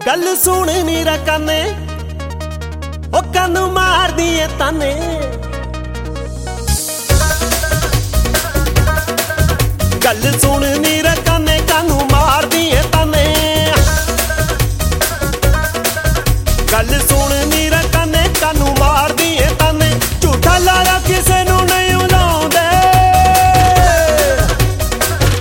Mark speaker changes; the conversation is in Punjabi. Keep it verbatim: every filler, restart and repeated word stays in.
Speaker 1: गल सुन नीरा काने ओ कन मार दिए ताने। गल सुन